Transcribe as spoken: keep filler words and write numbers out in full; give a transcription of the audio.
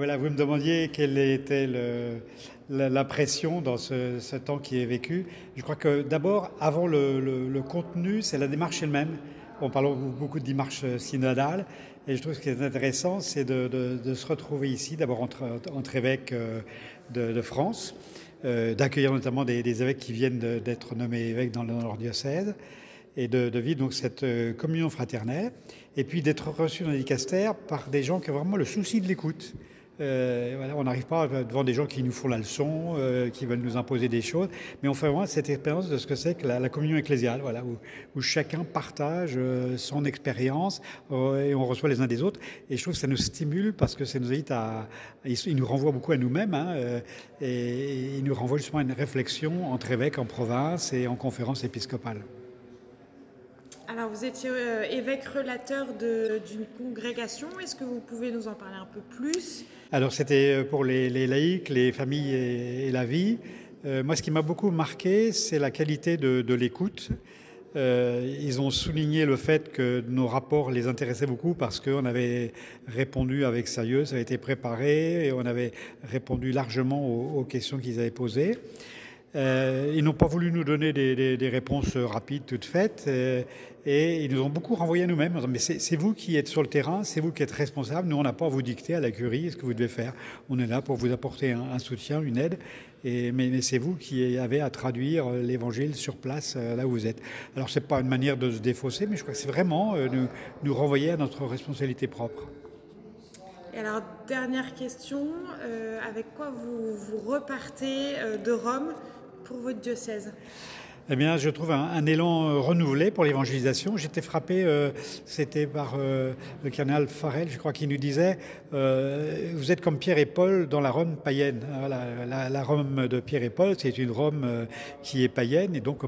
voilà, vous me demandiez quelle était le, la, la pression dans ce, ce temps qui est vécu. Je crois que d'abord, avant le, le- le contenu, c'est la démarche elle-même. On parle beaucoup de démarche synodale, et je trouve que ce qui est intéressant, c'est de, de- de se retrouver ici, d'abord entre, entre évêques euh, de, de France, euh, d'accueillir notamment des, des évêques qui viennent de- d'être nommés évêques dans, dans leur diocèse, et de, de vivre donc cette euh, communion fraternelle, et puis d'être reçu dans les dicastères par des gens qui ont vraiment le souci de l'écoute. Euh, voilà, on n'arrive pas devant des gens qui nous font la leçon, euh, qui veulent nous imposer des choses, mais on fait vraiment cette expérience de ce que c'est que la, la communion ecclésiale, voilà, où, où chacun partage euh, son expérience euh, et on reçoit les uns des autres. Et je trouve que ça nous stimule parce que ça nous invite à, il, il nous renvoie beaucoup à nous-mêmes, hein, euh, et, et il nous renvoie justement à une réflexion entre évêques en province et en conférence épiscopale. Alors, vous étiez euh, évêque relateur de- d'une congrégation. Est-ce que vous pouvez nous en parler un peu plus? Alors c'était pour les, les laïcs, les familles et, et la vie. Euh, moi, ce qui m'a beaucoup marqué, c'est la qualité de, de l'écoute. Euh, ils ont souligné le fait que nos rapports les intéressaient beaucoup parce qu'on avait répondu avec sérieux, ça a été préparé et on avait répondu largement aux, aux questions qu'ils avaient posées. Euh, ils n'ont pas voulu nous donner des, des- des réponses rapides, toutes faites, euh, et ils nous ont beaucoup renvoyé à nous-mêmes. En disant, mais c'est c'est vous qui êtes sur le terrain, c'est vous qui êtes responsable. Nous, on n'a pas à vous dicter à la curie ce que vous devez faire. On est là pour vous apporter un, un soutien, une aide, et, mais, mais c'est vous qui avez à traduire l'évangile sur place, euh, là où vous êtes. Alors, c'est pas une manière de se défausser, mais je crois que c'est vraiment euh, nous, nous renvoyer à notre responsabilité propre. Et alors, dernière question, euh, avec quoi vous, vous repartez euh, de Rome pour votre diocèse? Eh bien, je trouve un, un élan euh, renouvelé pour l'évangélisation. J'étais frappé, euh, c'était par euh, le cardinal Farel, je crois, qui nous disait euh, vous êtes comme Pierre et Paul dans la Rome païenne. Voilà, la, la Rome de Pierre et Paul, c'est une Rome euh, qui est païenne, et donc